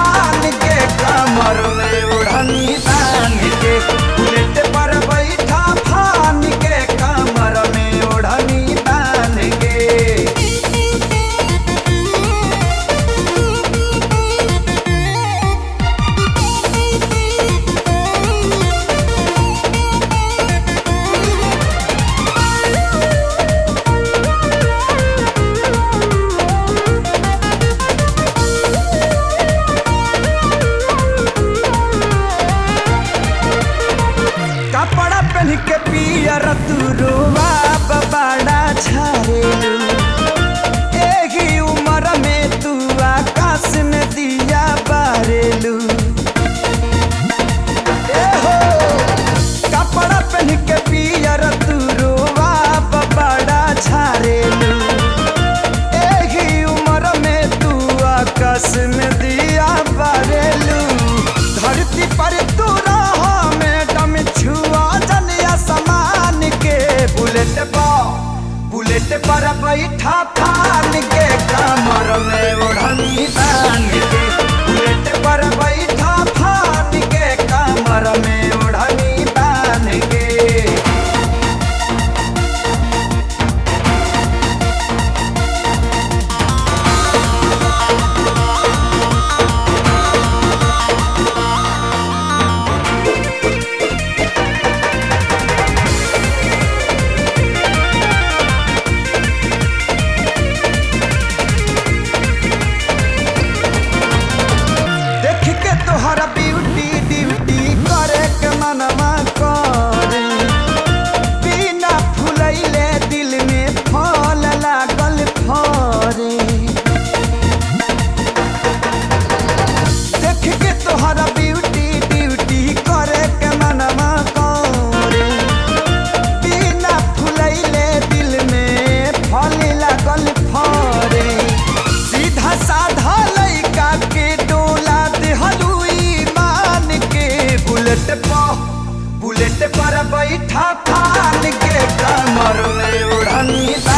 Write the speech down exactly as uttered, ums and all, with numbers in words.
फान के कमर में ओढ़नी बांध के बुलेट पर बैठा फान के कमर में ओढ़नी बांध के। कपड़ा पहन के पियर तू रोवा बड़ा छारेलू एही उम्र में तू आकाश में दिया बारेलू। ए हो कपड़ा पहन के पियर तू रोवा बड़ा छारेलू एही उम्र में तू आकाश में दिया बारेलू। धरती पर तू रहा मैडम छुआ जनिया समान के बुलेट पर बुलेट पर बैठा फान के कमर में ओढ़नी बांध के बुलेट पर बैठा फान के कमर में ओढ़नी बांध के। तोहरा ब्यूटी ड्यूटी करे के मनवा करे बिना फुलैले दिल में फल लागल फरे। देख के तोहरा ब्यूटी ड्यूटी करे के मनवा करे बिना फुलैले दिल में फल लागल फरे। सीधा साधा लइका के डोला देहलू बुलेट पर बुलेट पर बैठा फान के कमर में ओढ़नी।